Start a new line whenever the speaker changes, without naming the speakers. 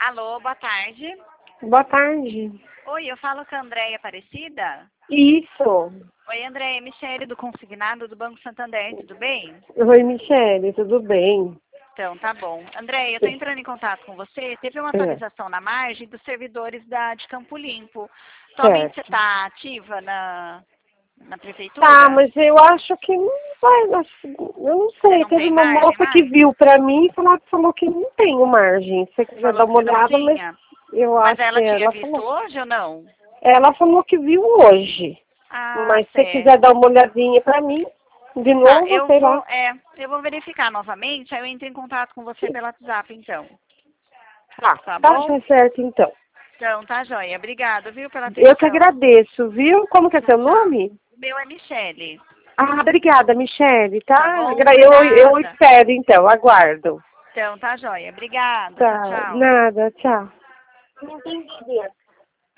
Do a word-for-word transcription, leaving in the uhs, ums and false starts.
Alô, boa tarde.
Boa tarde.
Oi, eu falo com a Andréia Aparecida?
Isso.
Oi, Andréia, Michele do Consignado do Banco Santander, tudo bem?
Oi, Michele, tudo bem?
Então, tá bom. Andréia, eu tô entrando em contato com você. Teve uma
É,
atualização na margem dos servidores da, de Campo Limpo. Atualmente você
certo.
está ativa na, na
Tá,
prefeitura?
mas eu acho que não vai, acho- eu não
Você
sei,
não
teve
tem
uma
margem
moça que
mais?
viu pra mim e falou, falou que não tem margem. Se você quiser
Falou
dar
que
uma
você não
olhada, mas
tinha.
eu
Mas
acho que
ela tinha
ela
visto
falou.
hoje ou não?
Ela falou que viu hoje.
Ah,
Mas se você quiser
certo.
dar uma olhadinha pra mim, de
Tá,
novo,
eu
sei
vou,
lá.
é, eu vou verificar novamente, aí eu entro em contato com você pelo WhatsApp, então.
Tá,
Tá
tá,
bom?
tá certo então.
Então, tá joia. Obrigada, viu, pela
Eu que
atenção.
agradeço, viu? Como que é
Tchau,
seu
tchau.
nome?
O meu é Michele.
Ah, obrigada, Michele, tá?
Tá bom?
Agra-
Por
Eu, eu
nada.
espero, então, aguardo.
Então, tá joia. Obrigada. Tchau,
Tá,
tchau.
nada, tchau. Não entendi.